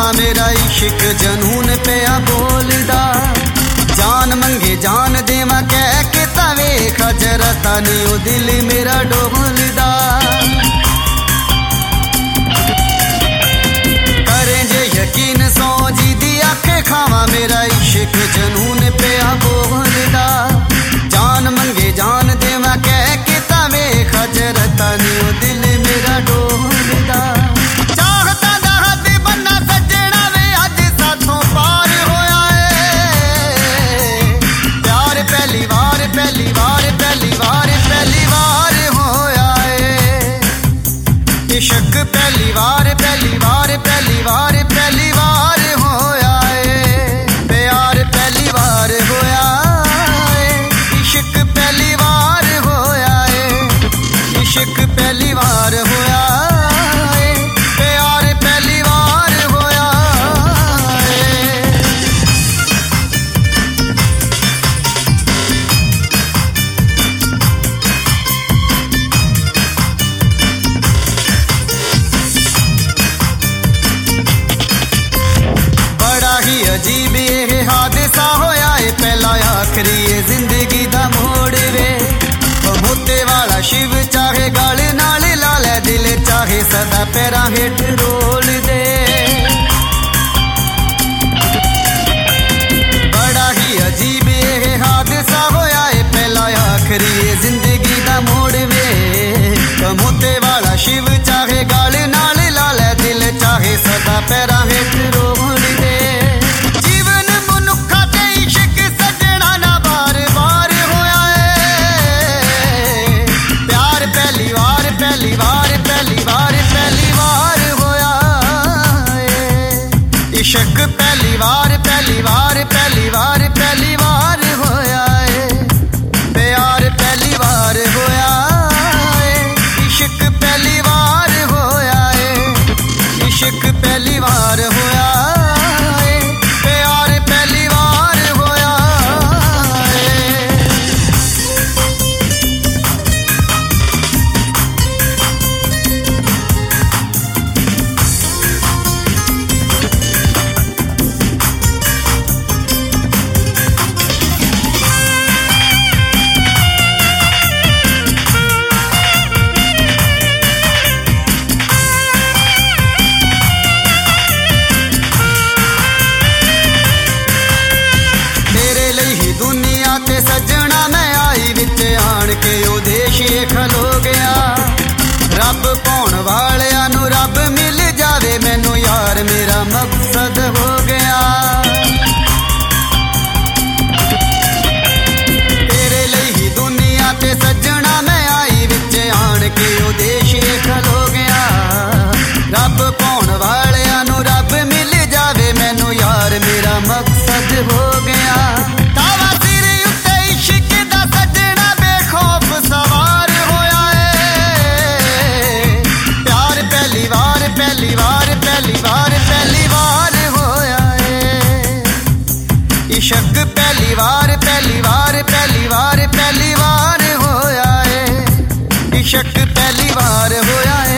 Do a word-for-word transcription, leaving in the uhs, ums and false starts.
खावा मेरा इश्क जनून पिया बोलदा। जान मंगे जान देवा कह के तवे खजरता नी ओ दिल मेरा डोलदा। करें जे यकीन सौ जी दी अख खावा मेरा इश्क जनून पिया बोलदा। जान मंगे जान देवा कह के तवे खजरता नी ओ दिल मेरा डोलदा। चाहता दा हद बन्ना सजना वे अज साथों पार होया है। प्यार पहली बार पहली बार पहली बार पहली बार होया है। इश्क पहली बार पहली बार पहली बार पहली बार होया है। प्यार पहली बार होया है। इश्क पहली बार होया है। इश्क पहली बार होया है। प्यार पहली बार होया है। बड़ा ही अजीब ये हादसा होया है। पहला आखिरी ये जिंदगी दा मोड़ वे। मोते वाला शिव चाहे गल नाल ला ले दिल चाहे सदा पैरा हेठ रोल दे। बड़ा ही अजीब ये हादसा होया है। पहला आखिरी ये जिंदगी दा मोड़ वे। मोते वाला शिव चाहे गल नाल ला ले दिल चाहे सदा पैरा हेठ रोल दे। जीवन मनुखा ते इश्क सजना ना बार बार होया है। प्यार पहली बार पहली बार पहली बार पहली बार होया है। इश्क पहली बार पहली बार पहली बार पहली बार होया है। प्यार पहली बार होया है। इश्क पहली बार होया है। इश्क पहली बार होया है। प्यार पहली बार होया है। तेरे लिए ही दुनिया ते सजना मैं आई विच आन के ओ देश ये खलो गया। रब पाउण वालियां नू रब मिल जावे मैनू यार मेरा मकसद हो गया। तेरे लिए ही दुनिया ते सजना मैं आई विच आन के ओ देश ये खलो गया। रब पाउण वालियां नू रब मिल जावे मैनू यार मेरा मकसद हो गया। तावा सिर उत्ते इश्क दा सजना बेखौफ सवार होया है। प्यार पहली बार पहली बार पहली बार पहली बार होया है। इश्क पहली बार पहली बार पहली बार पहली बार होया है। इश्क पहली बार होया है।